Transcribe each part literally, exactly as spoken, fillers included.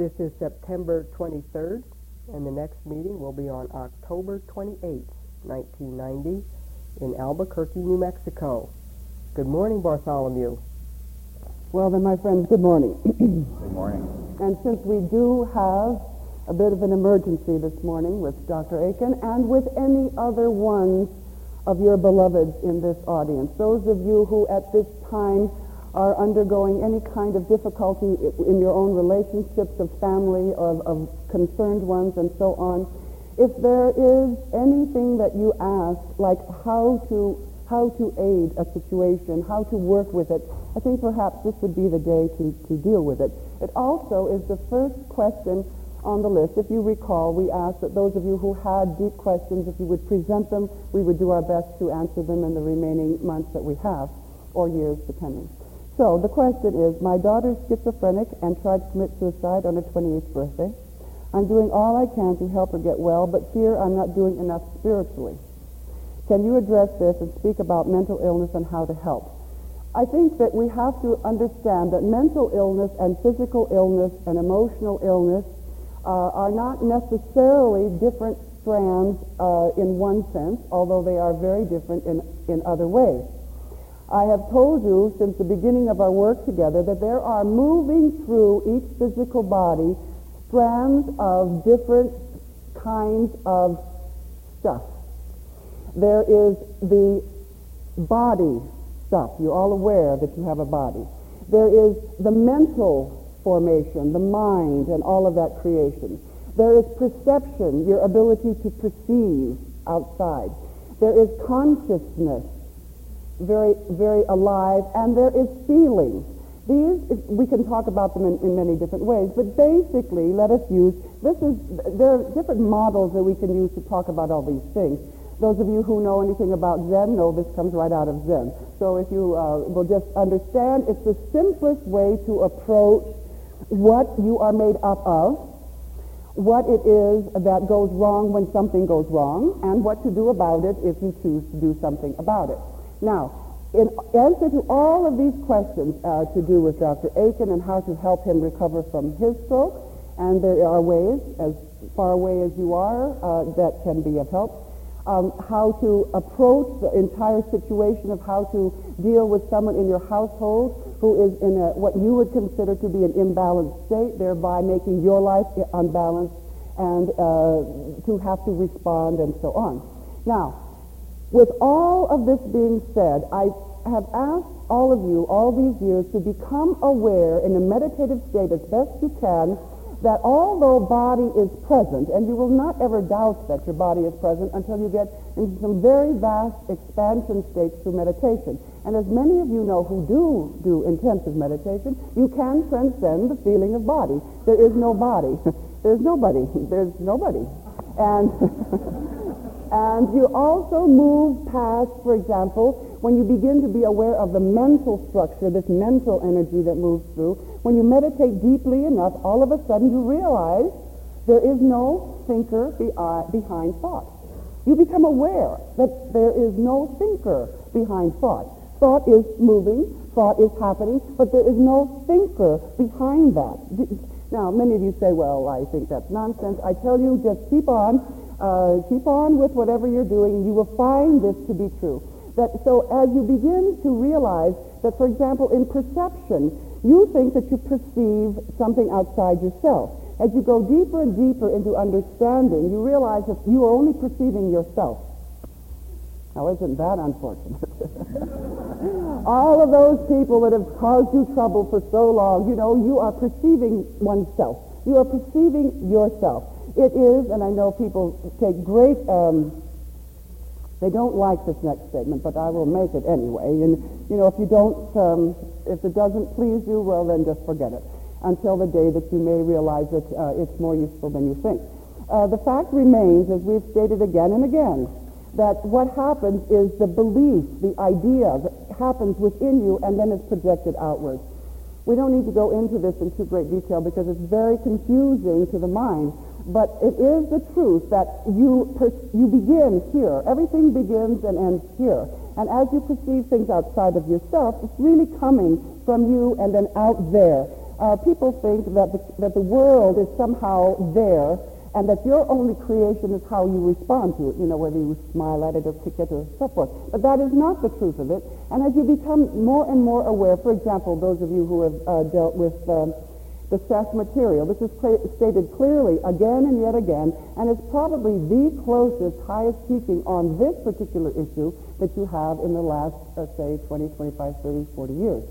This is September twenty-third, and the next meeting will be on October twenty-eighth, nineteen ninety, in Albuquerque, New Mexico. Good morning, Bartholomew. Well then, my friends, good morning. Good morning. And since we do have a bit of an emergency this morning with Doctor Aiken and with any other ones of your beloveds in this audience, those of you who at this time are undergoing any kind of difficulty in your own relationships of family, of, of concerned ones, and so on, if there is anything that you ask, like how to how to aid a situation, how to work with it, I think perhaps this would be the day to, to deal with it. It also is the first question on the list. If you recall, we asked that those of you who had deep questions, if you would present them, we would do our best to answer them in the remaining months that we have, or years, depending. So the question is, my daughter's schizophrenic and tried to commit suicide on her twenty-eighth birthday. I'm doing all I can to help her get well, but fear I'm not doing enough spiritually. Can you address this and speak about mental illness and how to help? I think that we have to understand that mental illness and physical illness and emotional illness uh, are not necessarily different strands uh, in one sense, although they are very different in, in other ways. I have told you since the beginning of our work together that there are moving through each physical body strands of different kinds of stuff. There is the body stuff. You're all aware that you have a body. There is the mental formation, the mind, and all of that creation. There is perception, your ability to perceive outside. There is consciousness, very, very alive, and there is feeling. These, we can talk about them in, in many different ways, but basically, let us use, this is, there are different models that we can use to talk about all these things. Those of you who know anything about Zen know this comes right out of Zen. So if you uh, will just understand, it's the simplest way to approach what you are made up of, what it is that goes wrong when something goes wrong, and what to do about it if you choose to do something about it. Now, in answer to all of these questions uh, to do with Doctor Aiken and how to help him recover from his stroke, and there are ways, as far away as you are, uh, that can be of help. Um, how to approach the entire situation of how to deal with someone in your household who is in a, what you would consider to be an imbalanced state, thereby making your life unbalanced, and uh, to have to respond and so on. Now, with all of this being said, I have asked all of you all these years to become aware in a meditative state as best you can that although body is present, and you will not ever doubt that your body is present until you get into some very vast expansion states through meditation. And as many of you know who do do intensive meditation, you can transcend the feeling of body. There is no body. There's nobody. There's nobody. And and you also move past, for example, when you begin to be aware of the mental structure, this mental energy that moves through, when you meditate deeply enough, all of a sudden you realize there is no thinker be, uh, behind thought. You become aware that there is no thinker behind thought. Thought is moving, thought is happening, but there is no thinker behind that. Now, many of you say, well, I think that's nonsense. I tell you, just keep on, uh, keep on with whatever you're doing, and you will find this to be true. That so as you begin to realize that, for example, in perception, you think that you perceive something outside yourself. As you go deeper and deeper into understanding, you realize that you are only perceiving yourself. Now, isn't that unfortunate? All of those people that have caused you trouble for so long, you know, you are perceiving oneself. You are perceiving yourself. It is, and I know people take great... Um, They don't like this next statement, but I will make it anyway. And, you know, if you don't, um, if it doesn't please you, well, then just forget it until the day that you may realize that uh, it's more useful than you think. Uh, the fact remains, as we've stated again and again, that what happens is the belief, the idea that happens within you and then is projected outwards. We don't need to go into this in too great detail because it's very confusing to the mind. But it is the truth that you per- you begin here. Everything begins and ends here. And as you perceive things outside of yourself, it's really coming from you and then out there. Uh, people think that the, that the world is somehow there and that your only creation is how you respond to it, you know, whether you smile at it or kick it or so forth. But that is not the truth of it. And as you become more and more aware, for example, those of you who have uh, dealt with um, the Seth material, this is cl- stated clearly again and yet again, and it's probably the closest, highest teaching on this particular issue that you have in the last, uh, say, twenty, twenty-five, thirty, forty years.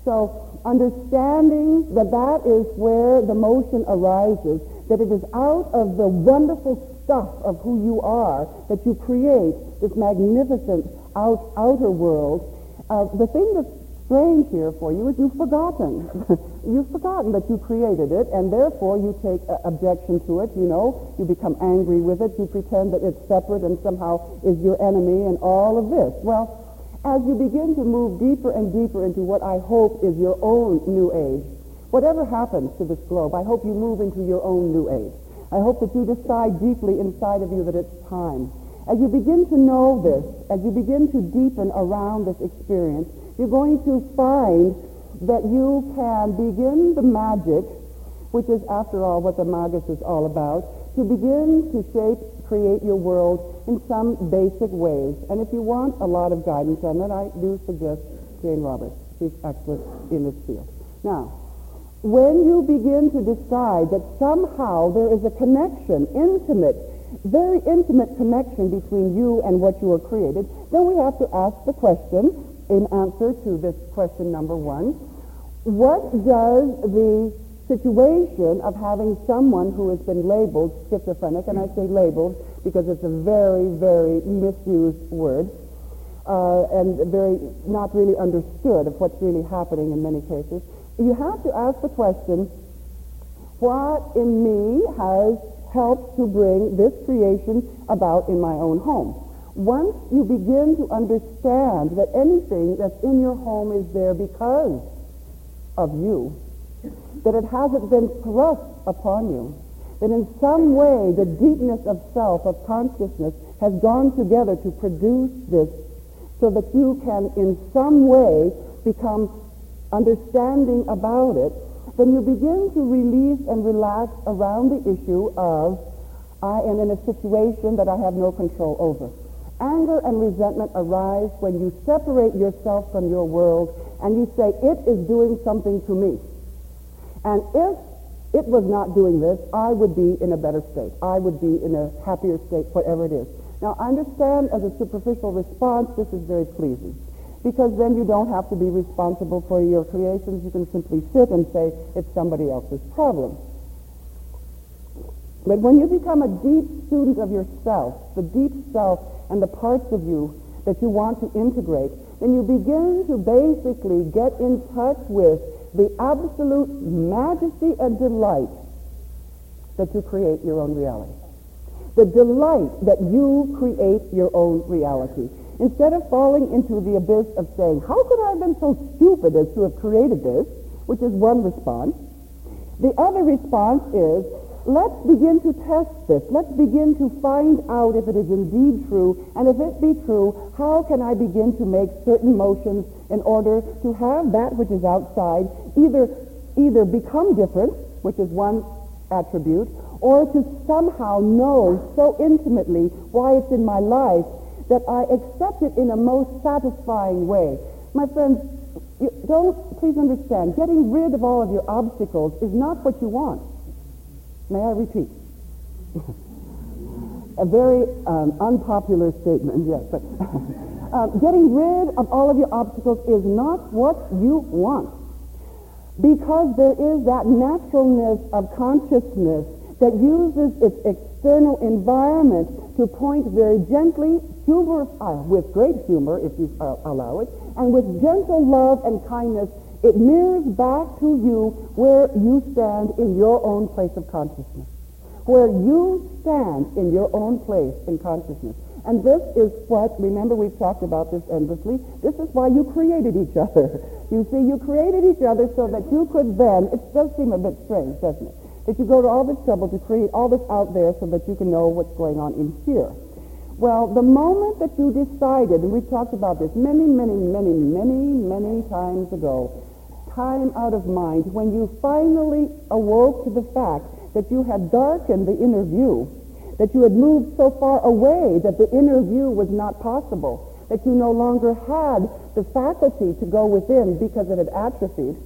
So understanding that that is where the motion arises, that it is out of the wonderful stuff of who you are that you create this magnificent out, outer world. Uh, the thing that's strange here for you is you've forgotten. You've forgotten that you created it, and therefore you take uh, objection to it, you know. You become angry with it. You pretend that it's separate and somehow is your enemy and all of this. Well, as you begin to move deeper and deeper into what I hope is your own new age, whatever happens to this globe, I hope you move into your own new age. I hope that you decide deeply inside of you that it's time. As you begin to know this, as you begin to deepen around this experience, you're going to find that you can begin the magic, which is, after all, what the Magus is all about, to begin to shape, create your world in some basic ways. And if you want a lot of guidance on that, I do suggest Jane Roberts. She's excellent in this field. Now, when you begin to decide that somehow there is a connection, intimate, very intimate connection between you and what you are created, then we have to ask the question, in answer to this question number one, what does the situation of having someone who has been labeled schizophrenic, and I say labeled because it's a very, very misused word, uh, and very not really understood of what's really happening in many cases, you have to ask the question, what in me has helped to bring this creation about in my own home? Once you begin to understand that anything that's in your home is there because of you, that it hasn't been thrust upon you, that in some way the deepness of self, of consciousness, has gone together to produce this so that you can in some way become understanding about it, then you begin to release and relax around the issue of, I am in a situation that I have no control over. Anger and resentment arise when you separate yourself from your world and you say, it is doing something to me. And if it was not doing this, I would be in a better state. I would be in a happier state, whatever it is. Now, I understand as a superficial response, this is very pleasing, because then you don't have to be responsible for your creations. You can simply sit and say, it's somebody else's problem. But when you become a deep student of yourself, the deep self and the parts of you that you want to integrate, then you begin to basically get in touch with the absolute majesty and delight that you create your own reality. The delight that you create your own reality. Instead of falling into the abyss of saying, how could I have been so stupid as to have created this, which is one response, the other response is, let's begin to test this. Let's begin to find out if it is indeed true, and if it be true, how can I begin to make certain motions in order to have that which is outside either either become different, which is one attribute, or to somehow know so intimately why it's in my life that I accept it in a most satisfying way. My friends, you don't, please understand, getting rid of all of your obstacles is not what you want. May I repeat? A very um, unpopular statement, yes, but um, getting rid of all of your obstacles is not what you want, because there is that naturalness of consciousness that uses its external environment to point very gently, humor, uh, with great humor, if you uh, allow it, and with gentle love and kindness, it mirrors back to you where you stand in your own place of consciousness. Where you stand in your own place in consciousness. And this is what, remember we've talked about this endlessly, this is why you created each other. You see, you created each other so that you could then, it does seem a bit strange, doesn't it? That you go to all this trouble to create all this out there so that you can know what's going on in here. Well, the moment that you decided, and we've talked about this many, many, many, many, many times ago, time out of mind, when you finally awoke to the fact that you had darkened the inner view, that you had moved so far away that the inner view was not possible, that you no longer had the faculty to go within because it had atrophied.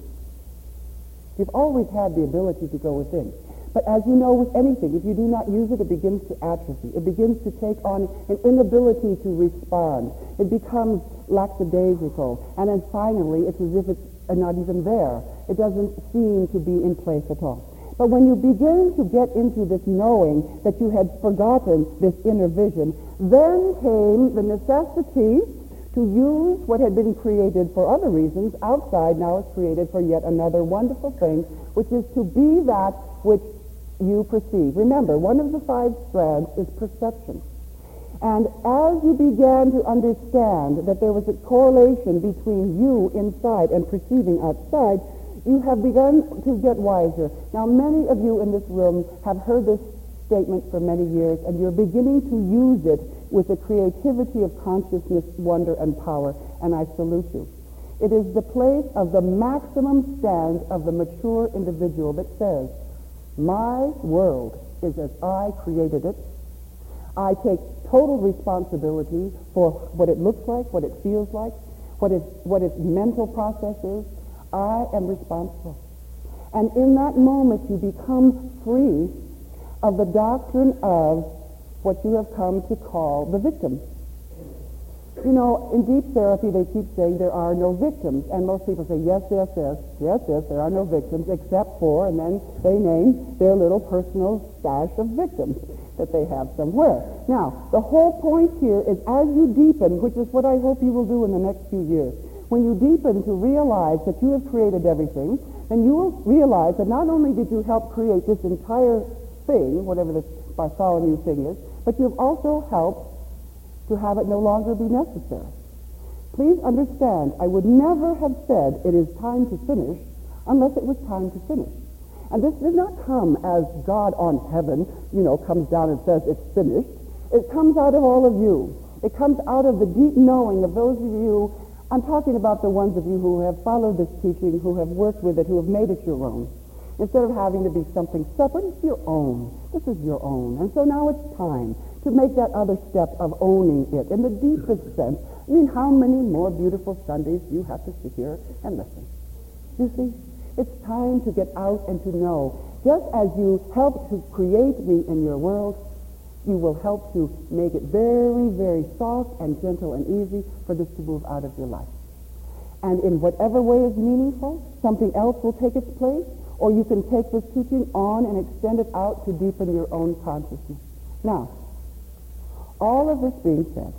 You've always had the ability to go within. But as you know with anything, if you do not use it, it begins to atrophy. It begins to take on an inability to respond. It becomes lackadaisical. And then finally, it's as if it's not even there. It doesn't seem to be in place at all. But when you begin to get into this knowing that you had forgotten this inner vision, then came the necessity to use what had been created for other reasons outside, now is created for yet another wonderful thing, which is to be that which you perceive. Remember, one of the five strands is perception. And as you began to understand that there was a correlation between you inside and perceiving outside, you have begun to get wiser. Now, many of you in this room have heard this statement for many years, and you're beginning to use it with the creativity of consciousness, wonder, and power, and I salute you. It is the place of the maximum stand of the mature individual that says, my world is as I created it. I take total responsibility for what it looks like, what it feels like, what, it, what its mental process is. I am responsible. And in that moment, you become free of the doctrine of what you have come to call the victim. You know, in deep therapy, they keep saying there are no victims. And most people say, yes, yes, yes, yes, yes, there are no victims, except for, and then they name their little personal stash of victims that they have somewhere. Now, the whole point here is as you deepen, which is what I hope you will do in the next few years, when you deepen to realize that you have created everything, then you will realize that not only did you help create this entire thing, whatever this Bartholomew thing is, but you've also helped to have it no longer be necessary. Please understand, I would never have said it is time to finish unless it was time to finish. And this did not come as God on heaven, you know, comes down and says it's finished. It comes out of all of you. It comes out of the deep knowing of those of you. I'm talking about the ones of you who have followed this teaching, who have worked with it, who have made it your own. Instead of having to be something separate, it's your own. This is your own. And so now it's time to make that other step of owning it in the deepest sense. I mean, how many more beautiful Sundays do you have to sit here and listen? You see, it's time to get out and to know. Just as you helped to create me in your world, you will help to make it very, very soft and gentle and easy for this to move out of your life. And in whatever way is meaningful, something else will take its place, or you can take this teaching on and extend it out to deepen your own consciousness. Now, all of this being said,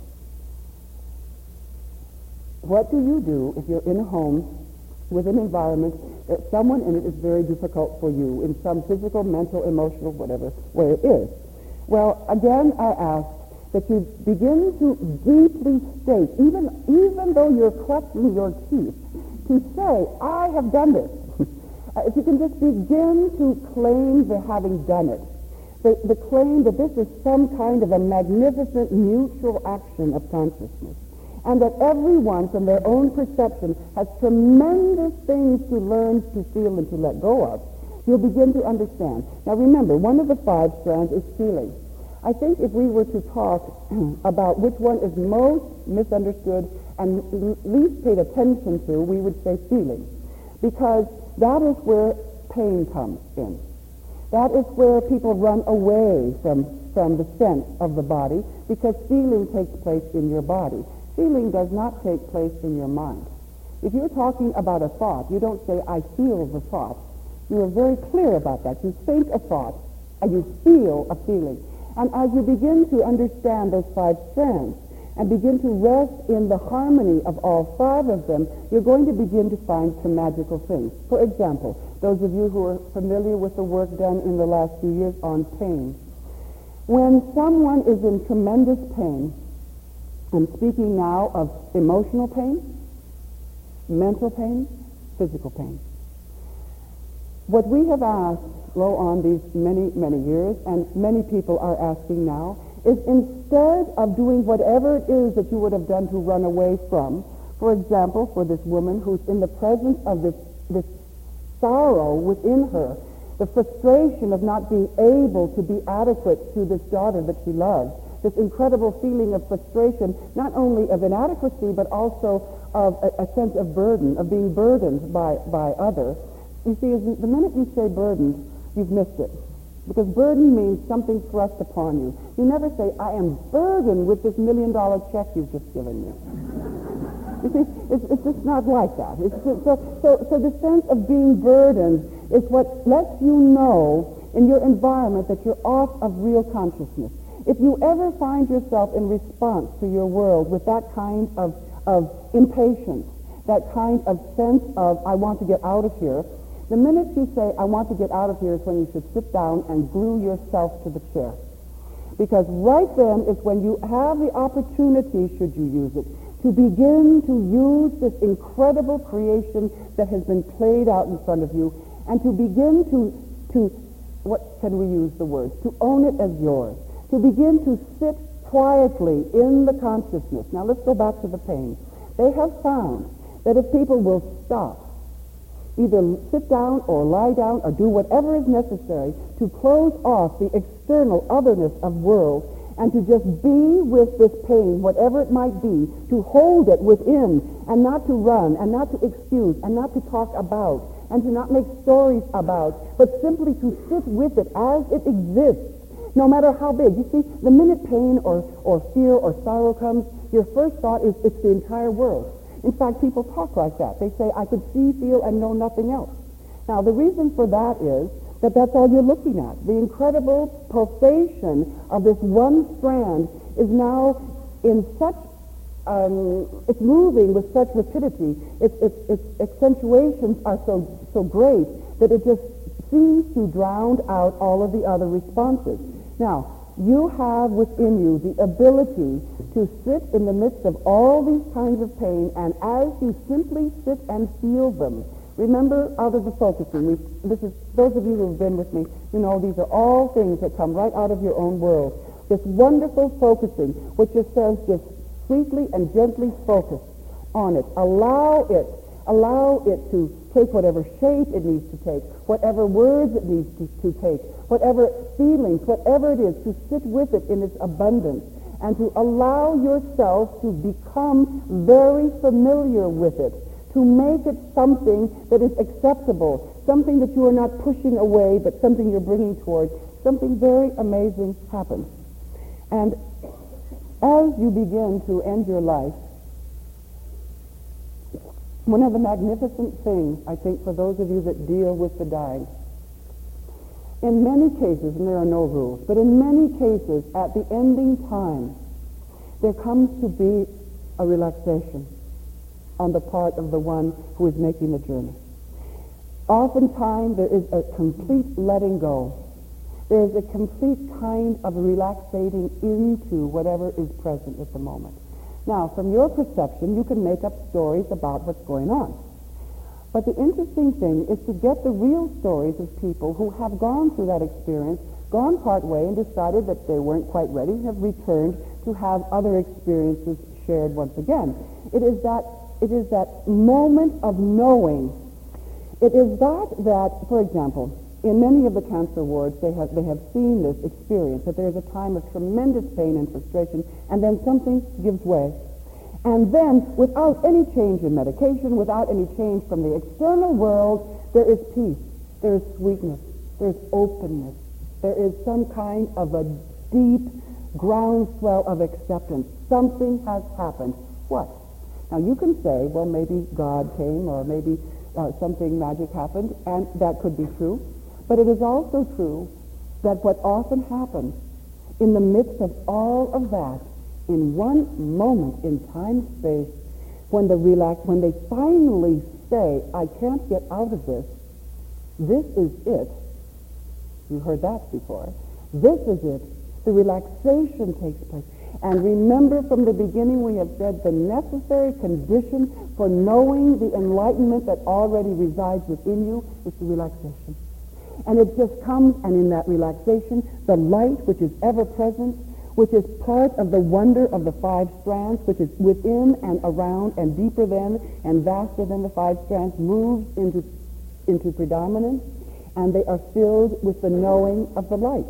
what do you do if you're in a home with an environment that someone in it is very difficult for you in some physical, mental, emotional, whatever way it is? Well, again, I ask that you begin to deeply state, even, even though you're clutching your teeth, to say, I have done this. If you can just begin to claim the having done it, the, the claim that this is some kind of a magnificent mutual action of consciousness, and that everyone from their own perception has tremendous things to learn, to feel, and to let go of, you'll begin to understand. Now remember, one of the five strands is feeling. I think if we were to talk about which one is most misunderstood and least paid attention to, we would say feeling. Because that is where pain comes in. That is where people run away from, from the sense of the body, because feeling takes place in your body. Feeling does not take place in your mind. If you're talking about a thought, you don't say, I feel the thought. You are very clear about that. You think a thought, and you feel a feeling. And as you begin to understand those five strands, and begin to rest in the harmony of all five of them, you're going to begin to find some magical things. For example, those of you who are familiar with the work done in the last few years on pain. When someone is in tremendous pain, I'm speaking now of emotional pain, mental pain, physical pain. What we have asked, lo, on these many, many years, and many people are asking now, is instead of doing whatever it is that you would have done to run away from, for example, for this woman who's in the presence of this this sorrow within her, the frustration of not being able to be adequate to this daughter that she loves, this incredible feeling of frustration, not only of inadequacy, but also of a, a sense of burden, of being burdened by, by others. You see, the minute you say burdened, you've missed it. Because burden means something thrust upon you. You never say, I am burdened with this million-dollar check you've just given me. You see, it's, it's just not like that. It's just, so, so, so the sense of being burdened is what lets you know in your environment that you're off of real consciousness. If you ever find yourself in response to your world with that kind of, of impatience, that kind of sense of, I want to get out of here, the minute you say, I want to get out of here, is when you should sit down and glue yourself to the chair. Because right then is when you have the opportunity, should you use it, to begin to use this incredible creation that has been played out in front of you, and to begin to, to what can we use the word, to own it as yours, to begin to sit quietly in the consciousness. Now let's go back to the pain. They have found that if people will stop, either sit down or lie down or do whatever is necessary to close off the external otherness of world and to just be with this pain, whatever it might be, to hold it within and not to run and not to excuse and not to talk about and to not make stories about, but simply to sit with it as it exists, no matter how big. You see, the minute pain or, or fear or sorrow comes, your first thought is it's the entire world. In fact, people talk like that. They say, I could see, feel, and know nothing else. Now, the reason for that is that that's all you're looking at. The incredible pulsation of this one strand is now in such, um, it's moving with such rapidity, its, its, its accentuations are so, so great that it just seems to drown out all of the other responses. Now, you have within you the ability to sit in the midst of all these kinds of pain, and as you simply sit and feel them, remember out of the focusing, we, this is, those of you who have been with me, you know these are all things that come right out of your own world. This wonderful focusing, which just says just sweetly and gently focus on it. Allow it, allow it to take whatever shape it needs to take, whatever words it needs to, to take, whatever feelings, whatever it is, to sit with it in its abundance and to allow yourself to become very familiar with it, to make it something that is acceptable, something that you are not pushing away, but something you're bringing toward. Something very amazing happens. And as you begin to end your life, one of the magnificent things, I think, for those of you that deal with the dying, in many cases, and there are no rules, but in many cases, at the ending time, there comes to be a relaxation on the part of the one who is making the journey. Oftentimes, there is a complete letting go. There is a complete kind of relaxating into whatever is present at the moment. Now, from your perception, you can make up stories about what's going on. But the interesting thing is to get the real stories of people who have gone through that experience, gone part way and decided that they weren't quite ready, have returned to have other experiences shared once again. It is that, it is that moment of knowing. It is that that, for example, in many of the cancer wards, they have, they have seen this experience, that there is a time of tremendous pain and frustration, and then something gives way. And then, without any change in medication, without any change from the external world, there is peace, there is sweetness, there is openness, there is some kind of a deep groundswell of acceptance. Something has happened. What? Now, you can say, well, maybe God came, or maybe uh, something magic happened, and that could be true. But it is also true that what often happens in the midst of all of that, in one moment in time space, when the relax, when they finally say, I can't get out of this, this is it. You heard that before. This is it. The relaxation takes place. And remember, from the beginning we have said the necessary condition for knowing the enlightenment that already resides within you is the relaxation. And it just comes, and in that relaxation, the light which is ever present which is part of the wonder of the five strands, which is within and around and deeper than and vaster than the five strands, moves into, into predominance, and they are filled with the knowing of the light.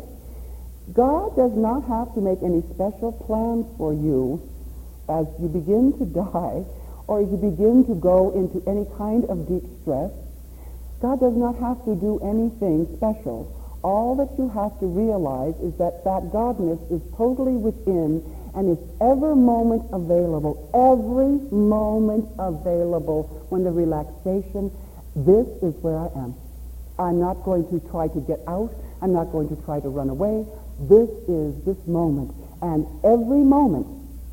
God does not have to make any special plans for you as you begin to die or as you begin to go into any kind of deep stress. God does not have to do anything special. All that you have to realize is that that Godness is totally within and is every moment available, every moment available when the relaxation, this is where I am. I'm not going to try to get out. I'm not going to try to run away. This is this moment. And every moment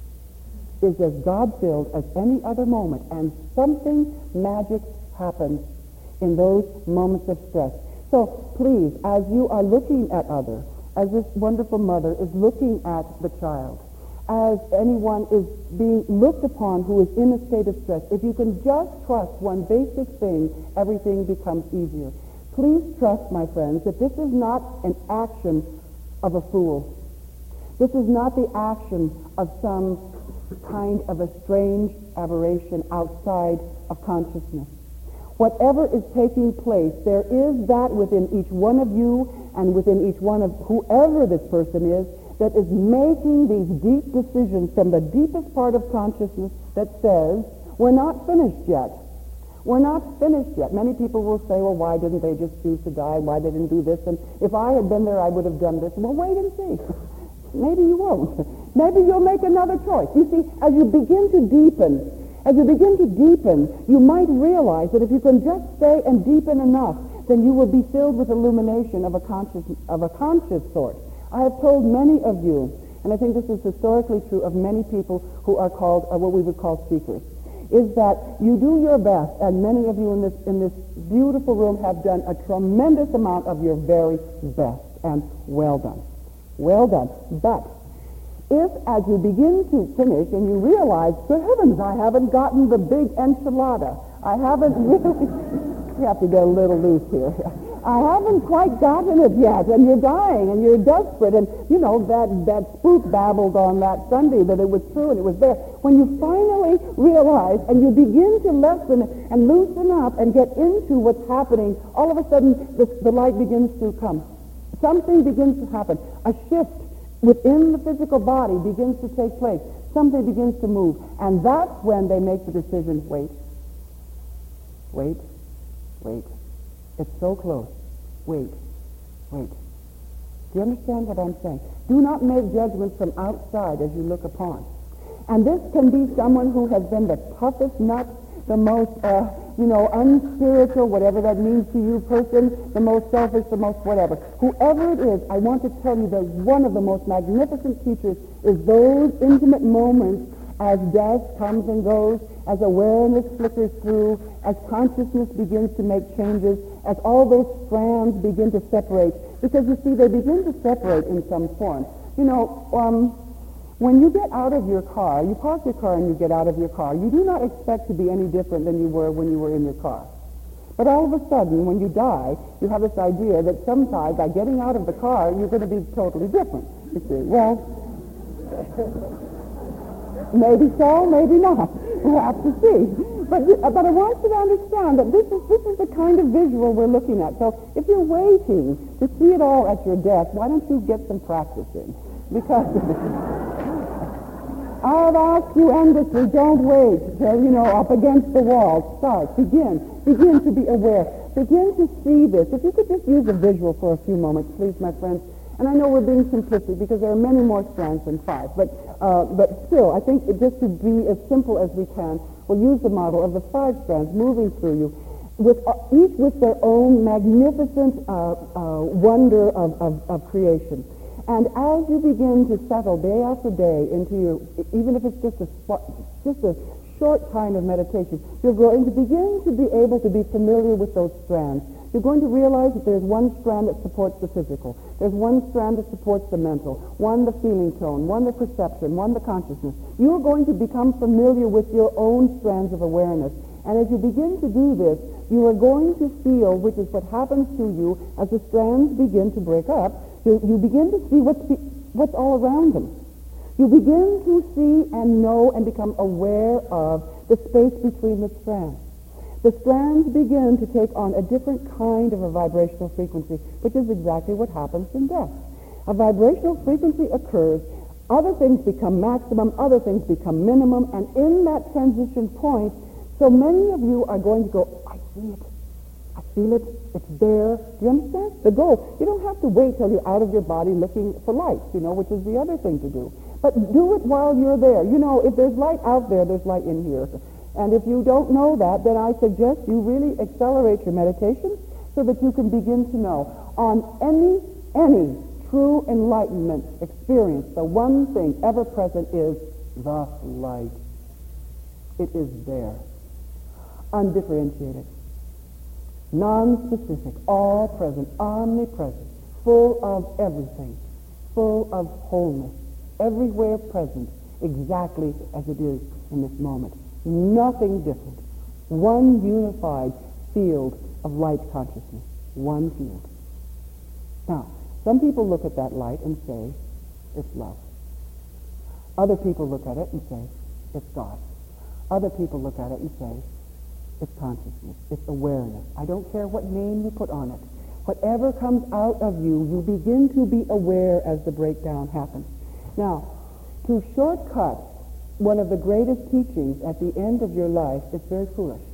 is as God-filled as any other moment. And something magic happens in those moments of stress. So please, as you are looking at others, as this wonderful mother is looking at the child, as anyone is being looked upon who is in a state of stress, if you can just trust one basic thing, everything becomes easier. Please trust, my friends, that this is not an action of a fool. This is not the action of some kind of a strange aberration outside of consciousness. Whatever is taking place, there is that within each one of you and within each one of whoever this person is that is making these deep decisions from the deepest part of consciousness that says, we're not finished yet. We're not finished yet. Many people will say, well, why didn't they just choose to die? Why they didn't do this? And if I had been there, I would have done this. Well, wait and see. Maybe you won't. Maybe you'll make another choice. You see, as you begin to deepen, as you begin to deepen, you might realize that if you can just stay and deepen enough, then you will be filled with illumination of a conscious, of a conscious sort. I have told many of you, and I think this is historically true of many people who are called, uh, what we would call seekers, is that you do your best, and many of you in this, in this beautiful room have done a tremendous amount of your very best, and well done. Well done. But if as you begin to finish and you realize, good heavens, I haven't gotten the big enchilada. I haven't really, we have to get a little loose here. I haven't quite gotten it yet, and you're dying, and you're desperate, and, you know, that, that spook babbled on that Sunday that it was true and it was there. When you finally realize and you begin to lessen and loosen up and get into what's happening, all of a sudden the, the light begins to come. Something begins to happen. A shift within the physical body begins to take place. Something begins to move. And that's when they make the decision, wait, wait, wait. It's so close. Wait, wait. Do you understand what I'm saying? Do not make judgments from outside as you look upon. And this can be someone who has been the toughest nut, the most, uh, you know, unspiritual, whatever that means to you person, the most selfish, the most whatever. Whoever it is, I want to tell you that one of the most magnificent teachers is those intimate moments as death comes and goes, as awareness flickers through, as consciousness begins to make changes, as all those strands begin to separate. Because you see, they begin to separate in some form. You know, um, when you get out of your car, you park your car and you get out of your car, you do not expect to be any different than you were when you were in your car. But all of a sudden, when you die, you have this idea that sometime by getting out of the car, you're going to be totally different. You see, well, maybe so, maybe not. We'll have to see. But, but I want you to understand that this is, this is the kind of visual we're looking at. So if you're waiting to see it all at your death, why don't you get some practice in? Because I've asked you endlessly, don't wait till, you know, up against the wall. Start. Begin. Begin to be aware. Begin to see this. If you could just use a visual for a few moments, please, my friends. And I know we're being simplistic because there are many more strands than five. But, uh, but still, I think it, just to be as simple as we can, we'll use the model of the five strands moving through you, with uh, each with their own magnificent uh, uh, wonder of, of, of creation. And as you begin to settle day after day into your, even if it's just a just a short kind of meditation, you're going to begin to be able to be familiar with those strands. You're going to realize that there's one strand that supports the physical. There's one strand that supports the mental, one the feeling tone, one the perception, one the consciousness. You're going to become familiar with your own strands of awareness. And as you begin to do this, you are going to feel, which is what happens to you as the strands begin to break up, you, you begin to see what's, be, what's all around them. You begin to see and know and become aware of the space between the strands. The strands begin to take on a different kind of a vibrational frequency, which is exactly what happens in death. A vibrational frequency occurs, other things become maximum, other things become minimum, and in that transition point, so many of you are going to go, I see it, I feel it, it's there. Do you understand? The goal. You don't have to wait till you're out of your body looking for light, you know, which is the other thing to do. But do it while you're there. You know, if there's light out there, there's light in here. And if you don't know that, then I suggest you really accelerate your meditation so that you can begin to know. On any, any true enlightenment experience, the one thing ever present is the light. It is there. Undifferentiated. Non-specific. All present. Omnipresent. Full of everything. Full of wholeness. Everywhere present. Exactly as it is in this moment. Nothing different. One unified field of light consciousness. One field. Now, some people look at that light and say, it's love. Other people look at it and say, it's God. Other people look at it and say, it's consciousness. It's awareness. I don't care what name you put on it. Whatever comes out of you, you begin to be aware as the breakdown happens. Now, to shortcut one of the greatest teachings at the end of your life, it's very foolish.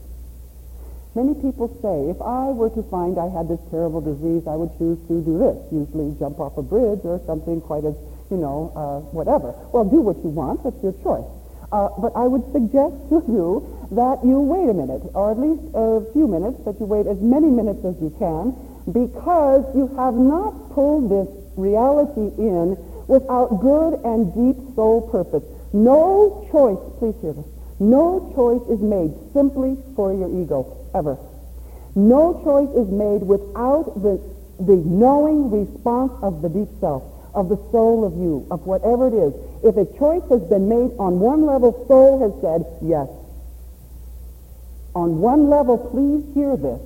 Many people say, if I were to find I had this terrible disease, I would choose to do this, usually jump off a bridge or something quite as, you know, uh, whatever. Well, do what you want. That's your choice. Uh, but I would suggest to you that you wait a minute, or at least a few minutes, that you wait as many minutes as you can, because you have not pulled this reality in without good and deep soul purpose. No choice, please hear this, no choice is made simply for your ego, ever. No choice is made without the, the knowing response of the deep self, of the soul of you, of whatever it is. If a choice has been made on one level, soul has said yes. On one level, please hear this,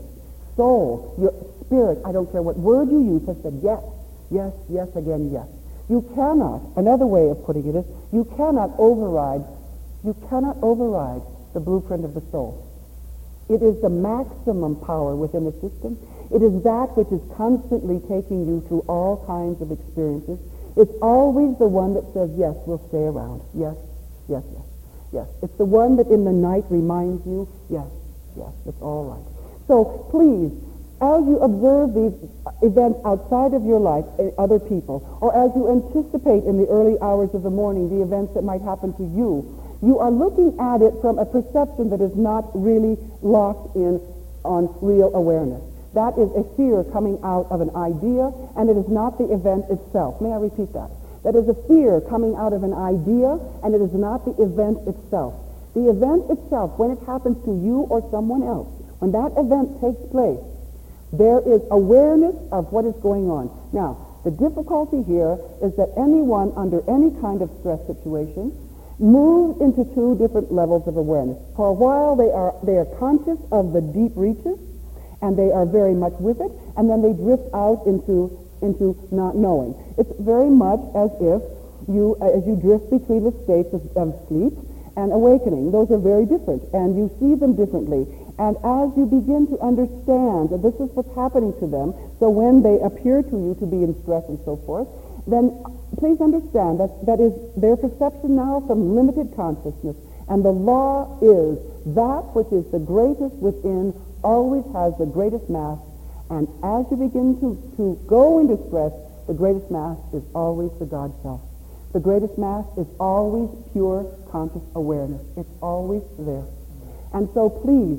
soul, your spirit, I don't care what word you use, has said yes, yes, yes, again, yes. You cannot, another way of putting it is, you cannot override, you cannot override the blueprint of the soul. It is the maximum power within the system. It is that which is constantly taking you through all kinds of experiences. It's always the one that says, yes, we'll stay around. Yes, yes, yes, yes. It's the one that in the night reminds you, yes, yes, it's all right. So please, as you observe these events outside of your life, other people, or as you anticipate in the early hours of the morning the events that might happen to you, you are looking at it from a perception that is not really locked in on real awareness. That is a fear coming out of an idea, and it is not the event itself. May I repeat that? That is a fear coming out of an idea, and it is not the event itself. The event itself, when it happens to you or someone else, when that event takes place, there is awareness of what is going on. Now, the difficulty here is that anyone under any kind of stress situation moves into two different levels of awareness. For a while, they are they are conscious of the deep reaches, and they are very much with it, and then they drift out into into not knowing. It's very much as if you as you drift between the states of, of sleep and awakening. Those are very different, and you see them differently. And as you begin to understand that this is what's happening to them, so when they appear to you to be in stress and so forth, then please understand that that is their perception now from limited consciousness. And the law is that which is the greatest within always has the greatest mass. And as you begin to, to go into stress, the greatest mass is always the God self. The greatest mass is always pure conscious awareness. It's always there. And so please,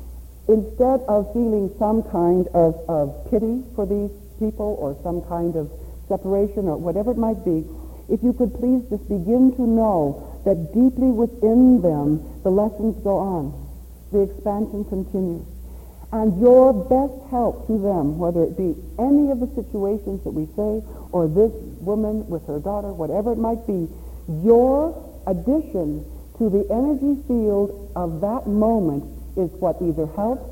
instead of feeling some kind of, of pity for these people or some kind of separation or whatever it might be, if you could please just begin to know that deeply within them the lessons go on. The expansion continues. And your best help to them, whether it be any of the situations that we say, or this woman with her daughter, whatever it might be, your addition to the energy field of that moment is what either helps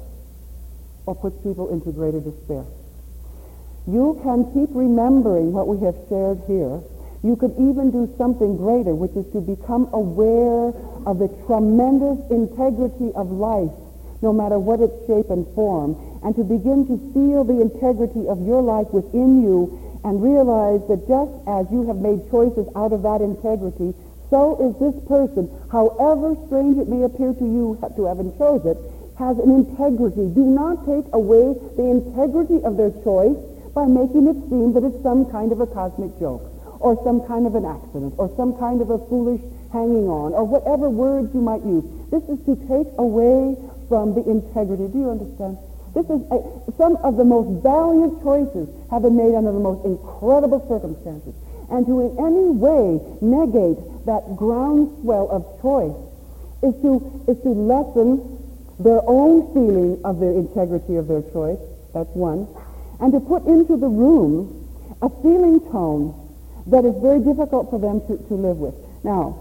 or puts people into greater despair. You can keep remembering what we have shared here You could even do something greater, which is to become aware of the tremendous integrity of life, no matter what its shape and form, and to begin to feel the integrity of your life within you and realize that just as you have made choices out of that integrity, so is this person, however strange it may appear to you to having chose it, has an integrity. Do not take away the integrity of their choice by making it seem that it's some kind of a cosmic joke, or some kind of an accident, or some kind of a foolish hanging on, or whatever words you might use. This is to take away from the integrity. Do you understand? This is a, some of the most valiant choices have been made under the most incredible circumstances. And to in any way negate that groundswell of choice is to is to lessen their own feeling of their integrity of their choice. That's one. And to put into the room a feeling tone that is very difficult for them to, to live with. Now,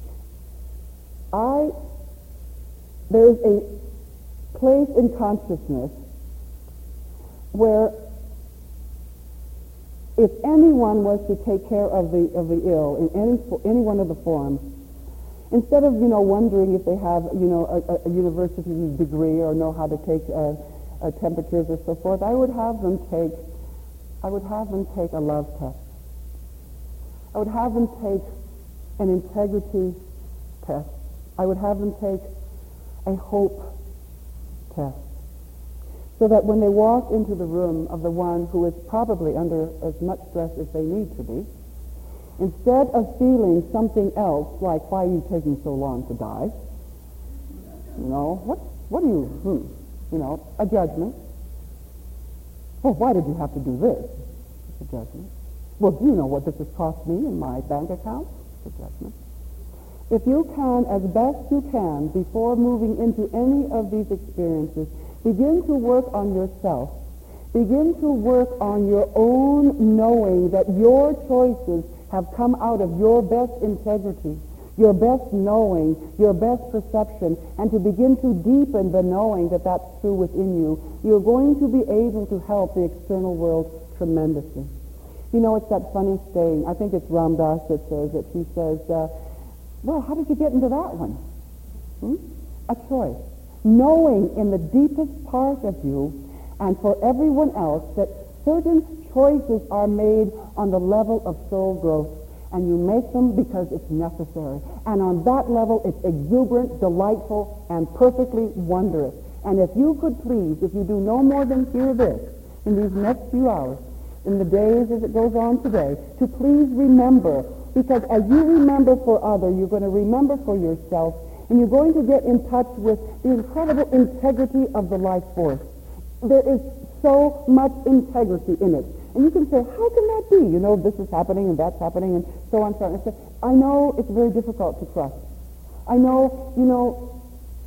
I there is a place in consciousness where if anyone was to take care of the of the ill in any any one of the forms, instead of you know wondering if they have you know a, a university degree or know how to take uh, uh, temperatures or so forth, I would have them take I would have them take a love test. I would have them take an integrity test. I would have them take a hope test. So that when they walk into the room of the one who is probably under as much stress as they need to be, instead of feeling something else, like, why are you taking so long to die? You know, what, what do you, hmm, you know, a judgment. Well, why did you have to do this? It's a judgment. Well, do you know what this has cost me in my bank account? It's a judgment. If you can, as best you can, before moving into any of these experiences, begin to work on yourself. Begin to work on your own knowing that your choices have come out of your best integrity, your best knowing, your best perception, and to begin to deepen the knowing that that's true within you, you're going to be able to help the external world tremendously. You know, it's that funny saying, I think it's Ram Dass that says it. He says, uh, well, how did you get into that one? Hmm? A choice. Knowing in the deepest part of you and for everyone else that certain choices are made on the level of soul growth, and you make them because it's necessary. And on that level, it's exuberant, delightful, and perfectly wondrous. And if you could please, if you do no more than hear this in these next few hours, in the days as it goes on today, to please remember, because as you remember for others, you're going to remember for yourself, and you're going to get in touch with the incredible integrity of the life force. There is so much integrity in it. And you can say, how can that be? You know, this is happening and that's happening and so on, so on. And so, I know it's very difficult to trust. I know, you know,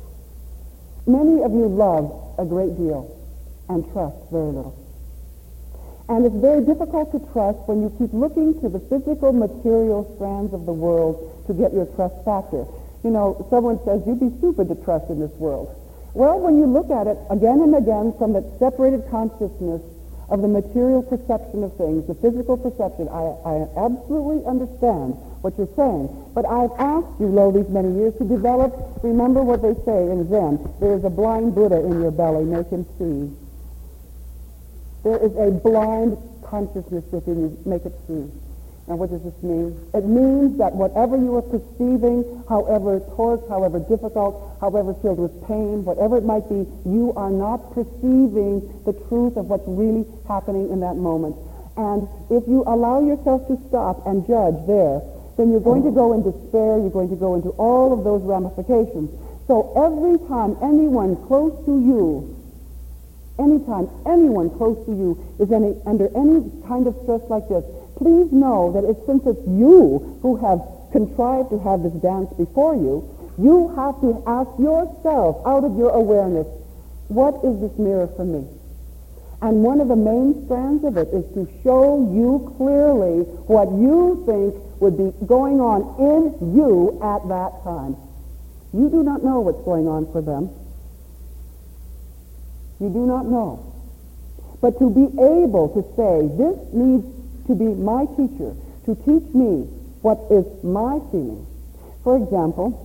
many of you love a great deal and trust very little. And it's very difficult to trust when you keep looking to the physical, material strands of the world to get your trust factor. You know, someone says, you'd be stupid to trust in this world. Well, when you look at it again and again from that separated consciousness of the material perception of things, the physical perception, I, I absolutely understand what you're saying. But I've asked you, lo, these many years to develop, remember what they say in Zen, there is a blind Buddha in your belly, make him see. There is a blind consciousness within you, make it see. Now, what does this mean? It means that whatever you are perceiving, however tortured, however difficult, however filled with pain, whatever it might be, you are not perceiving the truth of what's really happening in that moment. And if you allow yourself to stop and judge there, then you're going to go in despair, you're going to go into all of those ramifications. So every time anyone close to you Anytime anyone close to you is any, under any kind of stress like this, please know that it's, since it's you who have contrived to have this dance before you, you have to ask yourself out of your awareness, what is this mirror for me? And one of the main strands of it is to show you clearly what you think would be going on in you at that time. You do not know what's going on for them. You do not know. But to be able to say, this needs to be my teacher, to teach me what is my feeling. For example,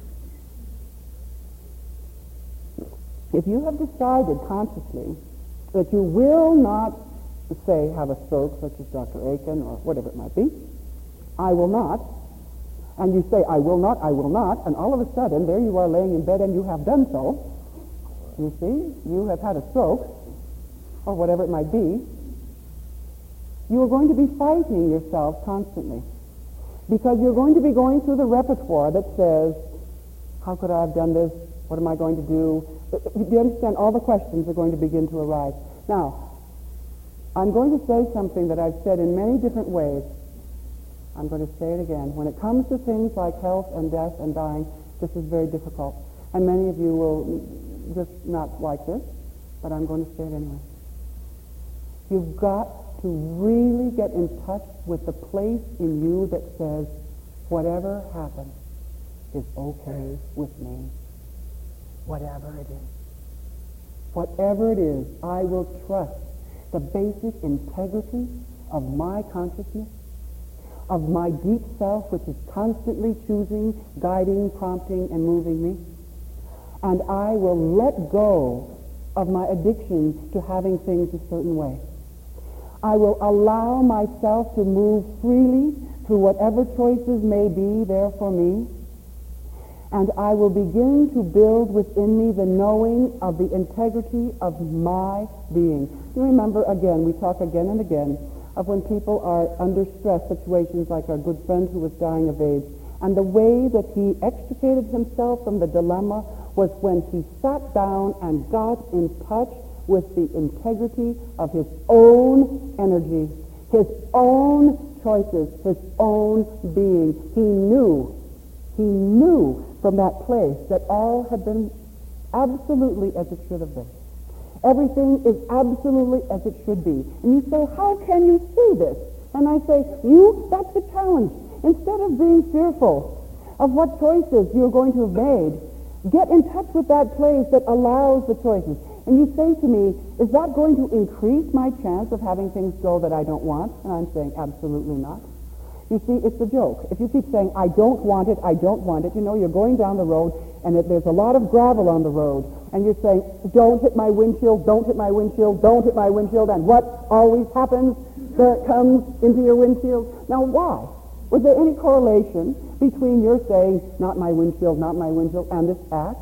if you have decided consciously that you will not, say, have a stroke, such as Doctor Aiken or whatever it might be, I will not, and you say, I will not, I will not, and all of a sudden, there you are laying in bed and you have done so. You see, you have had a stroke, or whatever it might be. You are going to be fighting yourself constantly, because you're going to be going through the repertoire that says, how could I have done this? What am I going to do? Do you understand? All the questions are going to begin to arise. Now, I'm going to say something that I've said in many different ways. I'm going to say it again. When it comes to things like health and death and dying, this is very difficult. And many of you will just not like this, but I'm going to say it anyway. You've got to really get in touch with the place in you that says, whatever happens is okay with me. Whatever it is. Whatever it is, I will trust the basic integrity of my consciousness, of my deep self, which is constantly choosing, guiding, prompting, and moving me. And I will let go of my addiction to having things a certain way. I will allow myself to move freely through whatever choices may be there for me. And I will begin to build within me the knowing of the integrity of my being. You remember, again, we talk again and again of when people are under stress situations, like our good friend who was dying of AIDS. And the way that he extricated himself from the dilemma was when he sat down and got in touch with the integrity of his own energy, his own choices, his own being. He knew, he knew from that place that all had been absolutely as it should have been. Everything is absolutely as it should be. And you say, how can you see this? And I say, you, that's the challenge. Instead of being fearful of what choices you're going to have made, get in touch with that place that allows the choices. And you say to me, is that going to increase my chance of having things go that I don't want? And I'm saying, absolutely not. You see, it's a joke. If you keep saying, I don't want it, I don't want it, you know, you're going down the road, and it, there's a lot of gravel on the road, and you're saying, don't hit my windshield, don't hit my windshield, don't hit my windshield, and what always happens? Dirt comes into your windshield. Now, why? Was there any correlation between your saying, not my windshield, not my windshield, and this act?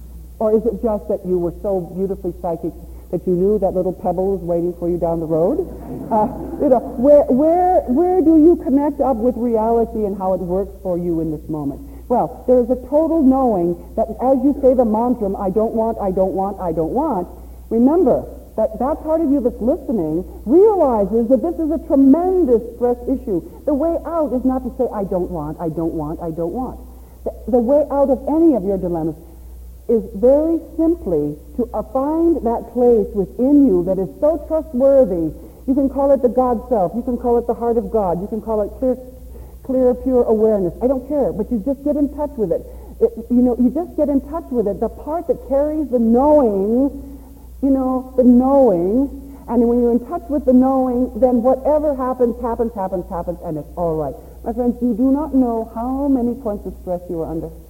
Or is it just that you were so beautifully psychic that you knew that little pebble was waiting for you down the road? Uh, you know, where, where, where do you connect up with reality and how it works for you in this moment? Well, there is a total knowing that as you say the mantra, I don't want, I don't want, I don't want, remember that that part of you that's listening realizes that this is a tremendous stress issue. The way out is not to say, I don't want, I don't want, I don't want. The, the way out of any of your dilemmas is very simply to uh, find that place within you that is so trustworthy. You can call it the God self. You can call it the heart of God. You can call it clear, clear, pure awareness. I don't care, but you just get in touch with it. it. You know, you just get in touch with it. The part that carries the knowing, you know, the knowing. And when you're in touch with the knowing, then whatever happens, happens, happens, happens, and it's all right. My friends, you do not know how many points of stress you are under.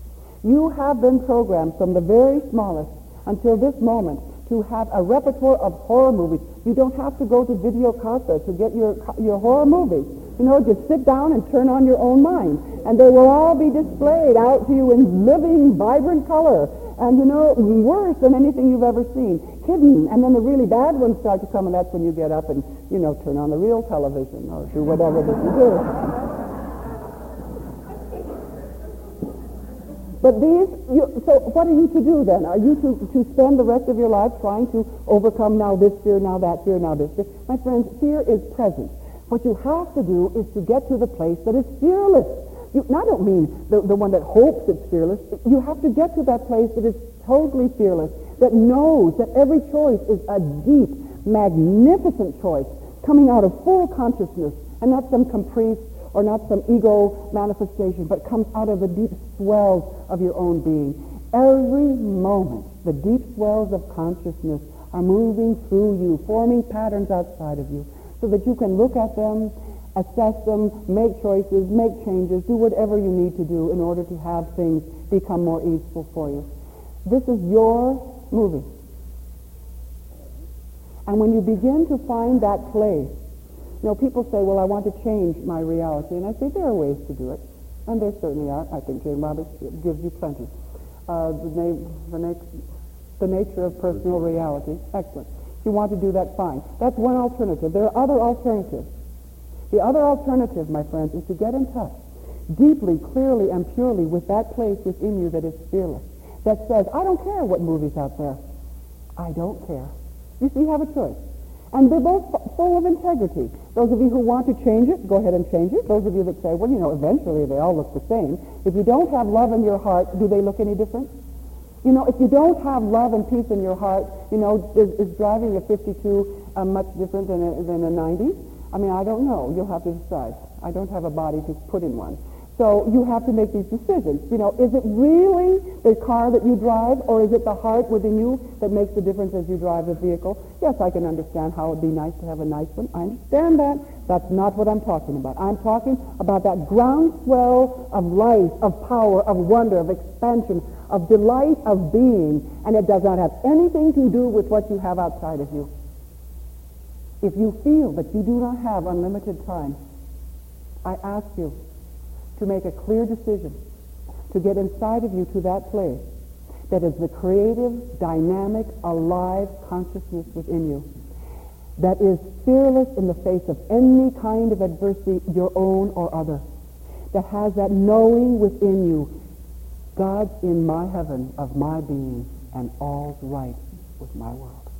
You have been programmed from the very smallest until this moment to have a repertoire of horror movies. You don't have to go to Video Casa to get your your horror movies. You know, just sit down and turn on your own mind. And they will all be displayed out to you in living, vibrant color. And, you know, worse than anything you've ever seen. Hidden. And then the really bad ones start to come, and that's when you get up and, you know, turn on the real television or do whatever that you do. But these, you, so what are you to do then? Are you to, to spend the rest of your life trying to overcome now this fear, now that fear, now this fear? My friends, fear is present. What you have to do is to get to the place that is fearless. You, and I don't mean the, the one that hopes it's fearless. You have to get to that place that is totally fearless, that knows that every choice is a deep, magnificent choice coming out of full consciousness and not some caprice or not some ego manifestation, but comes out of the deep swells of your own being. Every moment, the deep swells of consciousness are moving through you, forming patterns outside of you, so that you can look at them assess them, make choices, make changes, do whatever you need to do in order to have things become more easeful for you. This is your movie. And when you begin to find that place, you know, people say, well, I want to change my reality. And I say, there are ways to do it. And there certainly are. I think Jane Roberts gives you plenty. Uh, the, na- the, na- the nature of personal reality. Excellent. If you want to do that, fine. That's one alternative. There are other alternatives. The other alternative, my friends, is to get in touch deeply, clearly, and purely with that place within you that is fearless, that says, I don't care what movie's out there. I don't care. You see, you have a choice. And they're both f- full of integrity. Those of you who want to change it, go ahead and change it. Those of you that say, well, you know, eventually they all look the same. If you don't have love in your heart, do they look any different? You know, if you don't have love and peace in your heart, you know, is, is driving a fifty-two uh, much different than a, than a ninety? I mean, I don't know. You'll have to decide. I don't have a body to put in one. So you have to make these decisions. You know, is it really the car that you drive, or is it the heart within you that makes the difference as you drive the vehicle? Yes, I can understand how it would be nice to have a nice one. I understand that. That's not what I'm talking about. I'm talking about that groundswell of life, of power, of wonder, of expansion, of delight, of being, and it does not have anything to do with what you have outside of you. If you feel that you do not have unlimited time, I ask you to make a clear decision to get inside of you to that place that is the creative, dynamic, alive consciousness within you that is fearless in the face of any kind of adversity, your own or other, that has that knowing within you, God's in my heaven of my being and all's right with my world.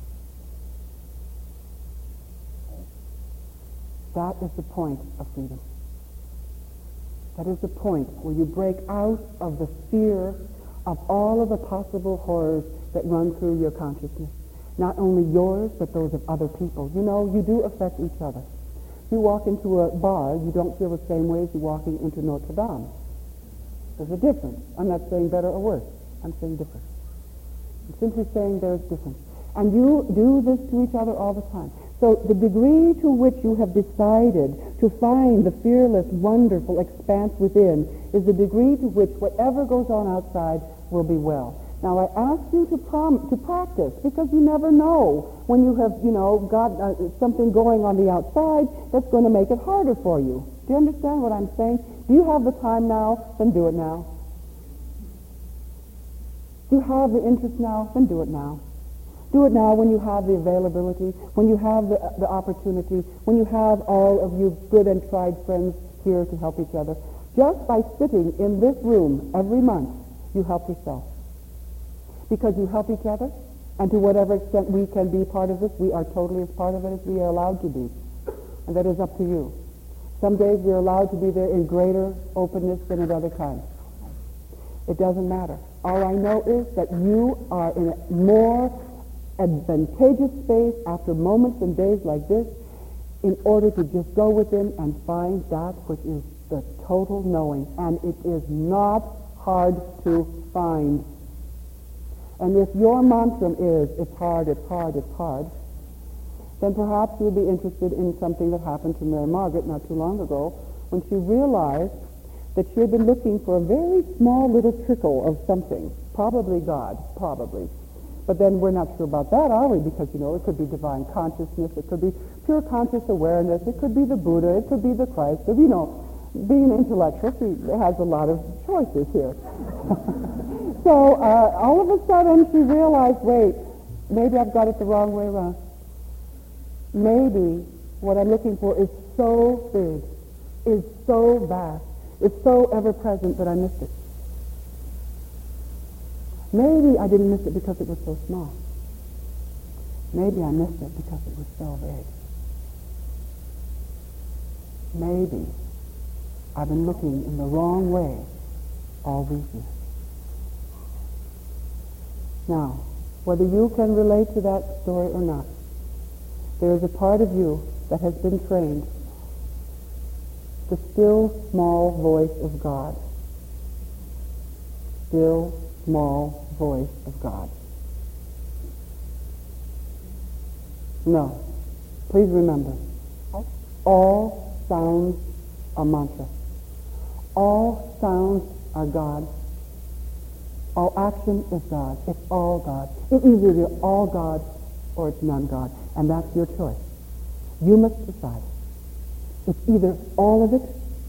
That is the point of freedom. That is the point where you break out of the fear of all of the possible horrors that run through your consciousness. Not only yours, but those of other people. You know, you do affect each other. You walk into a bar, you don't feel the same way as you walking into Notre Dame. There's a difference. I'm not saying better or worse. I'm saying different. I'm simply saying there's difference. And you do this to each other all the time. So the degree to which you have decided to find the fearless, wonderful expanse within is the degree to which whatever goes on outside will be well. Now I ask you to prom- to practice, because you never know when you have, you know, got uh, something going on the outside that's going to make it harder for you. Do you understand what I'm saying? Do you have the time now? Then do it now. Do you have the interest now? Then do it now. Do it now when you have the availability, when you have the, the opportunity, when you have all of you good and tried friends here to help each other. Just by sitting in this room every month, you help yourself. Because you help each other, and to whatever extent we can be part of this, we are totally as part of it as we are allowed to be. And that is up to you. Some days we're allowed to be there in greater openness than at other times. It doesn't matter. All I know is that you are in a more advantageous space after moments and days like this in order to just go within and find that which is the total knowing. And it is not hard to find. And if your mantra is, it's hard, it's hard, it's hard, then perhaps you'll be interested in something that happened to Mary Margaret not too long ago when she realized that she had been looking for a very small little trickle of something, probably God, probably. But then we're not sure about that, are we? Because, you know, it could be divine consciousness, it could be pure conscious awareness, it could be the Buddha, it could be the Christ. You know, being intellectual, she has a lot of choices here. So uh, all of a sudden she realized, wait, maybe I've got it the wrong way around. Maybe what I'm looking for is so big, is so vast, is so ever-present that I missed it. Maybe I didn't miss it because it was so small. Maybe I missed it because it was so big. Maybe I've been looking in the wrong way all these years. Now, whether you can relate to that story or not, there is a part of you that has been trained, the still small voice of God. Still small voice of God. No. Please remember, all sounds are mantra. All sounds are God. All action is God. It's all God. It's either all God or it's none God. And that's your choice. You must decide. It's either all of it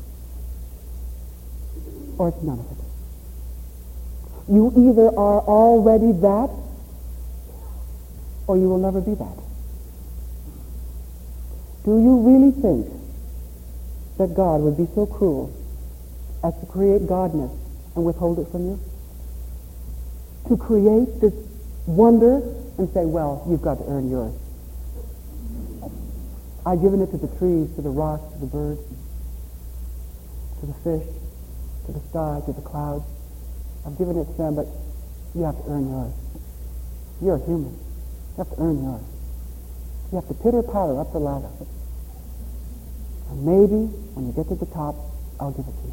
or it's none of it. You either are already that or you will never be that. Do you really think that God would be so cruel as to create godness and withhold it from you? To create this wonder and say, well, you've got to earn yours. I've given it to the trees, to the rocks, to the birds, to the fish, to the sky, to the clouds. I've given it to them, but you have to earn yours. You're a human. You have to earn yours. You have to pitter-patter up the ladder. And maybe when you get to the top, I'll give it to you.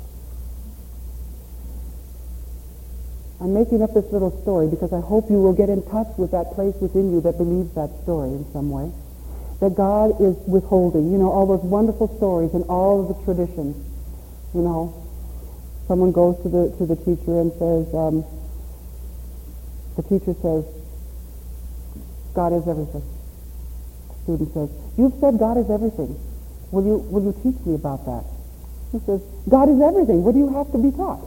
I'm making up this little story because I hope you will get in touch with that place within you that believes that story in some way. That God is withholding, you know, all those wonderful stories and all of the traditions. You know, someone goes to the to the teacher and says, um, the teacher says, God is everything. The student says, you've said God is everything. Will you will you teach me about that? He says, God is everything. What do you have to be taught?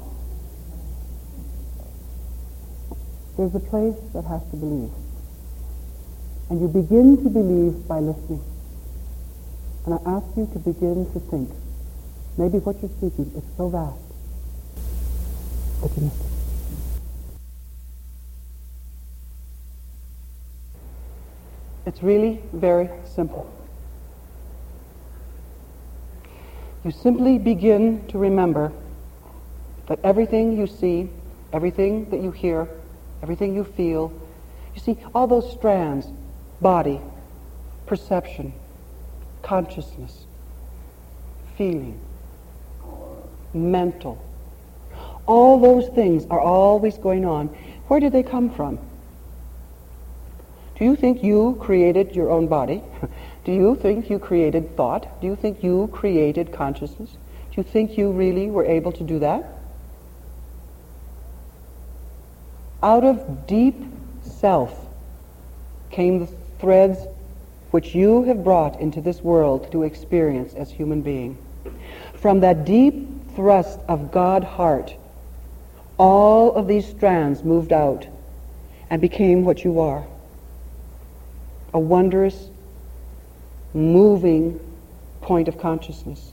There's a place that has to believe. And you begin to believe by listening. And I ask you to begin to think. Maybe what you're seeking is so vast that you miss it. It's really very simple. You simply begin to remember that everything you see, everything that you hear, everything you feel, you see, all those strands, body, perception, consciousness, feeling, mental, all those things are always going on. Where did they come from? Do you think you created your own body? Do you think you created thought? Do you think you created consciousness? Do you think you really were able to do that? Out of deep self came the threads which you have brought into this world to experience as human being. From that deep thrust of God heart, all of these strands moved out and became what you are. A wondrous, moving point of consciousness.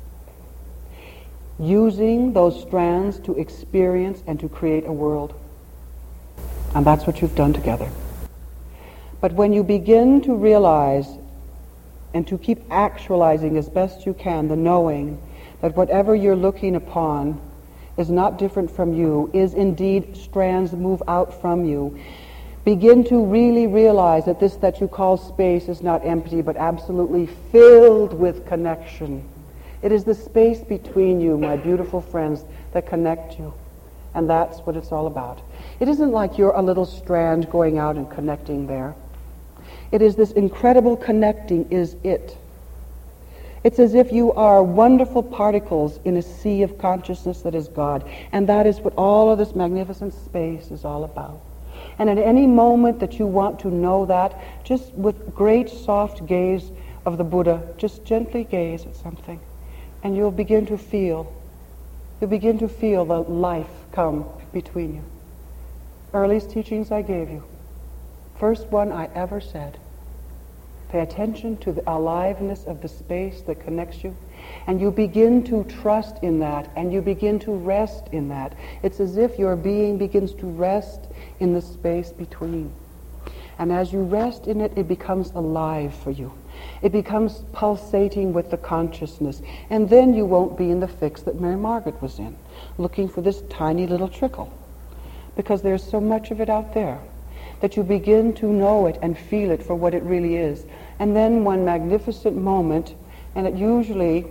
Using those strands to experience and to create a world. And that's what you've done together. But when you begin to realize and to keep actualizing as best you can the knowing that whatever you're looking upon is not different from you, is indeed strands move out from you, begin to really realize that this that you call space is not empty but absolutely filled with connection. It is the space between you, my beautiful friends, that connect you. And that's what it's all about. It isn't like you're a little strand going out and connecting there. It is this incredible connecting is it. It's as if you are wonderful particles in a sea of consciousness that is God. And that is what all of this magnificent space is all about. And at any moment that you want to know that, just with great soft gaze of the Buddha, just gently gaze at something. And you'll begin to feel, you'll begin to feel the life come between you. Earliest teachings I gave you. First one I ever said. Pay attention to the aliveness of the space that connects you. And you begin to trust in that, and you begin to rest in that. It's as if your being begins to rest in the space between. And as you rest in it, it becomes alive for you. It becomes pulsating with the consciousness. And then you won't be in the fix that Mary Margaret was in, looking for this tiny little trickle. Because there's so much of it out there that you begin to know it and feel it for what it really is. And then one magnificent moment, and it usually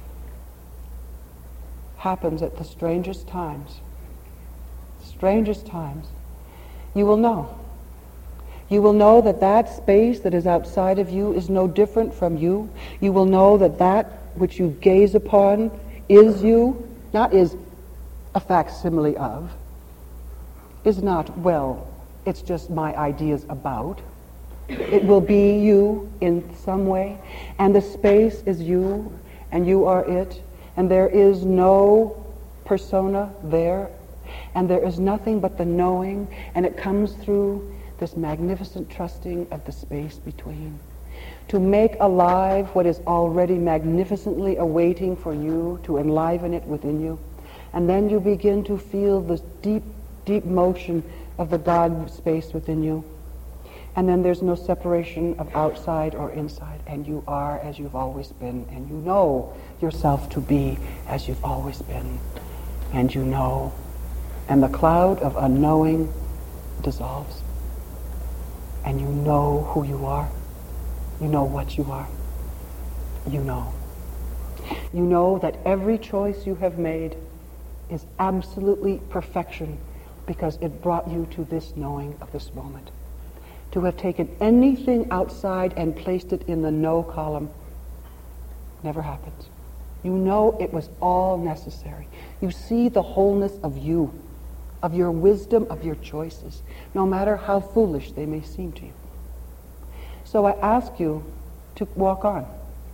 happens at the strangest times, strangest times, you will know. You will know that that space that is outside of you is no different from you. You will know that that which you gaze upon is you, not is a facsimile of, is not, well, it's just my ideas about. It will be you in some way, and the space is you, and you are it, and there is no persona there, and there is nothing but the knowing, and it comes through this magnificent trusting of the space between, to make alive what is already magnificently awaiting for you, to enliven it within you. And then you begin to feel this deep, deep motion of the God space within you. And then there's no separation of outside or inside, and you are as you've always been, and you know yourself to be as you've always been, and you know. And the cloud of unknowing dissolves, and you know who you are. You know what you are. You know. You know that every choice you have made is absolutely perfection because it brought you to this knowing of this moment. To have taken anything outside and placed it in the no column never happens. You know it was all necessary. You see the wholeness of you, of your wisdom, of your choices, no matter how foolish they may seem to you. So I ask you to walk on.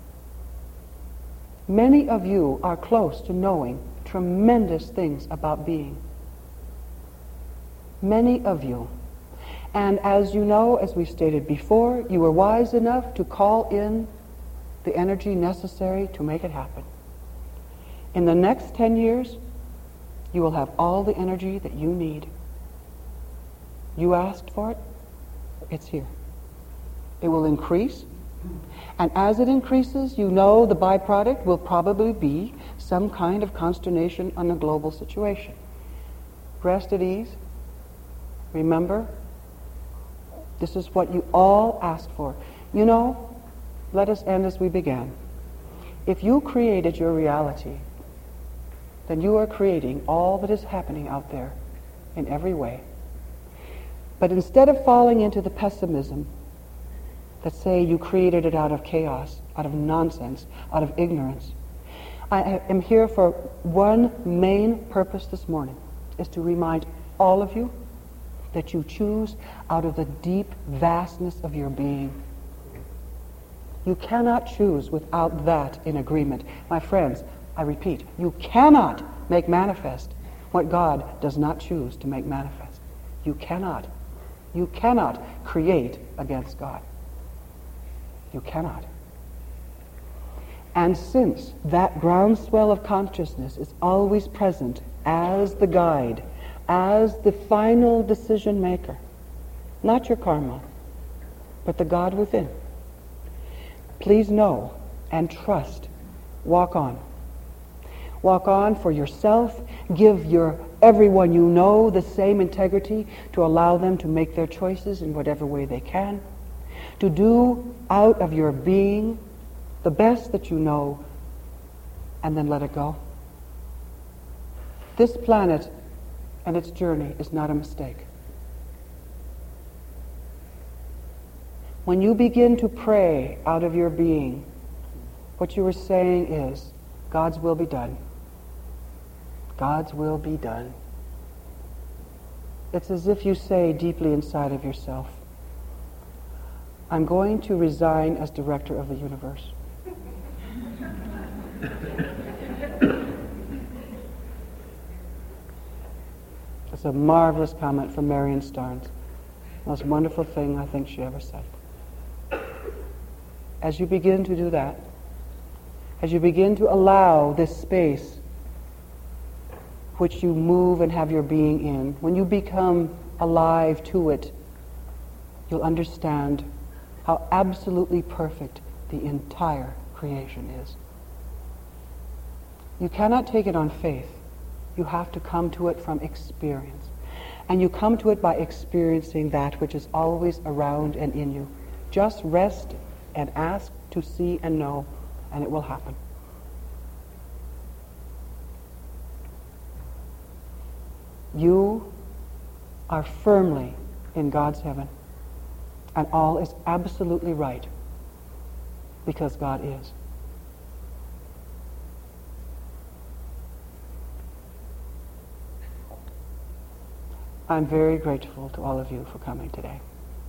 Many of you are close to knowing tremendous things about being. Many of you. And as you know, as we stated before, you were wise enough to call in the energy necessary to make it happen. In the next ten years, you will have all the energy that you need. You asked for it, it's here. It will increase, and as it increases, you know the byproduct will probably be some kind of consternation on a global situation. Rest at ease. Remember, this is what you all asked for. You know, let us end as we began. If you created your reality, then you are creating all that is happening out there in every way. But instead of falling into the pessimism that say you created it out of chaos, out of nonsense, out of ignorance, I am here for one main purpose this morning, is to remind all of you that you choose out of the deep vastness of your being. You cannot choose without that in agreement. My friends, I repeat, you cannot make manifest what God does not choose to make manifest. You cannot. You cannot create against God. You cannot. And since that groundswell of consciousness is always present as the guide, as the final decision maker, not your karma, but the God within, please know and trust. Walk on. Walk on for yourself. Give your everyone you know the same integrity to allow them to make their choices in whatever way they can. To do out of your being the best that you know, and then let it go. This planet and its journey is not a mistake. When you begin to pray out of your being, what you are saying is, God's will be done. God's will be done. It's as if you say deeply inside of yourself, I'm going to resign as director of the universe. It's a marvelous comment from Marion Starnes. Most wonderful thing I think she ever said. As you begin to do that, as you begin to allow this space which you move and have your being in, when you become alive to it, you'll understand how absolutely perfect the entire creation is. You cannot take it on faith. You have to come to it from experience. And you come to it by experiencing that which is always around and in you. Just rest and ask to see and know, and it will happen. You are firmly in God's heaven, and all is absolutely right, because God is. I'm very grateful to all of you for coming today.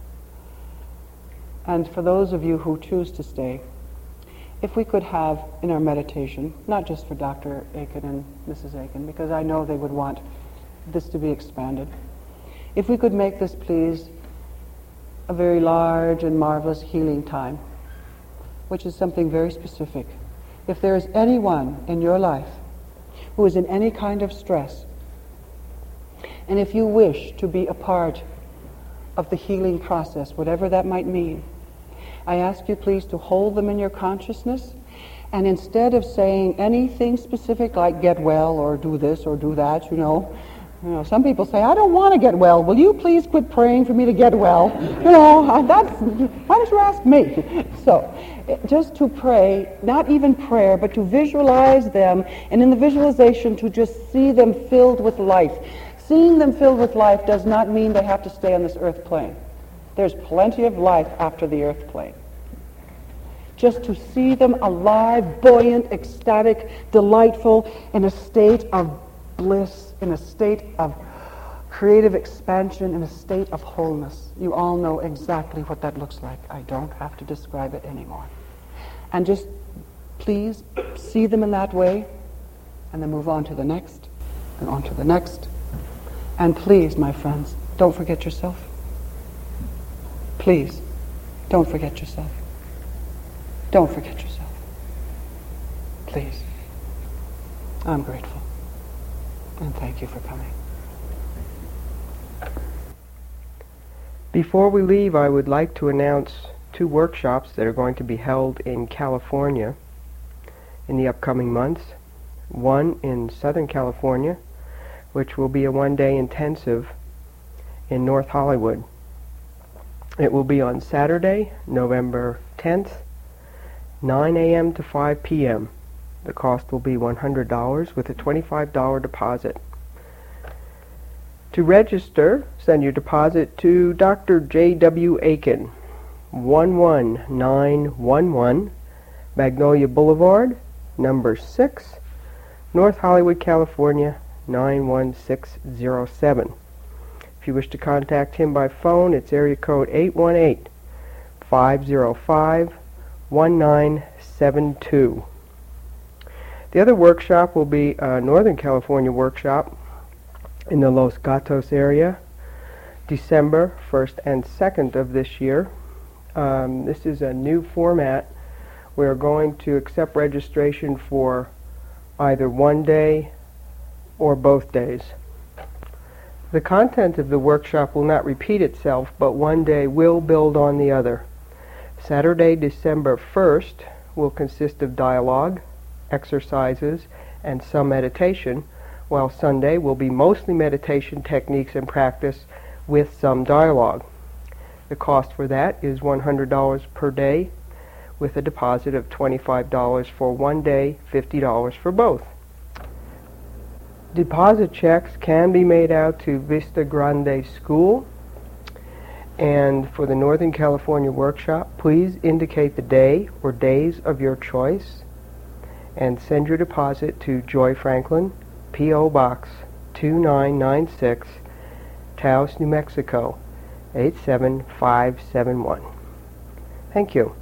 And for those of you who choose to stay, if we could have in our meditation, not just for Doctor Aiken and Missus Aiken, because I know they would want this to be expanded, if we could make this, please, a very large and marvelous healing time, which is something very specific. If there is anyone in your life who is in any kind of stress, and if you wish to be a part of the healing process, whatever that might mean, I ask you please to hold them in your consciousness, and instead of saying anything specific like get well or do this or do that, you know, you know, some people say, I don't want to get well. Will you please quit praying for me to get well? You know, that's, why don't you ask me? So, just to pray, not even prayer, but to visualize them, and in the visualization to just see them filled with life. Seeing them filled with life does not mean they have to stay on this earth plane. There's plenty of life after the earth plane. Just to see them alive, buoyant, ecstatic, delightful, in a state of bliss, in a state of creative expansion, in a state of wholeness. You all know exactly what that looks like. I don't have to describe it anymore. And just please see them in that way, and then move on to the next, and on to the next. And please, my friends, don't forget yourself. Please, don't forget yourself. Don't forget yourself. Please. I'm grateful. And thank you for coming. Before we leave, I would like to announce two workshops that are going to be held in California in the upcoming months. One in Southern California, which will be a one-day intensive in North Hollywood. It will be on Saturday, November tenth, nine a.m. to five p.m. The cost will be one hundred dollars with a twenty-five dollars deposit. To register, send your deposit to Doctor J W Aiken, one one nine one one Magnolia Boulevard, number six, North Hollywood, California, nine one six zero seven. If you wish to contact him by phone, it's area code eight one eight, five zero five, one nine seven two. The other workshop will be a Northern California workshop in the Los Gatos area, December first and second of this year. Um, this is a new format. We're going to accept registration for either one day or both days. The content of the workshop will not repeat itself, but one day will build on the other. Saturday, December first, will consist of dialogue, exercises, and some meditation, while Sunday will be mostly meditation techniques and practice with some dialogue. The cost for that is one hundred dollars per day, with a deposit of twenty-five dollars for one day, fifty dollars for both. Deposit checks can be made out to Vista Grande School. And for the Northern California workshop, please indicate the day or days of your choice and send your deposit to Joy Franklin, P O Box two nine nine six, Taos, New Mexico, eight seven five seven one. Thank you.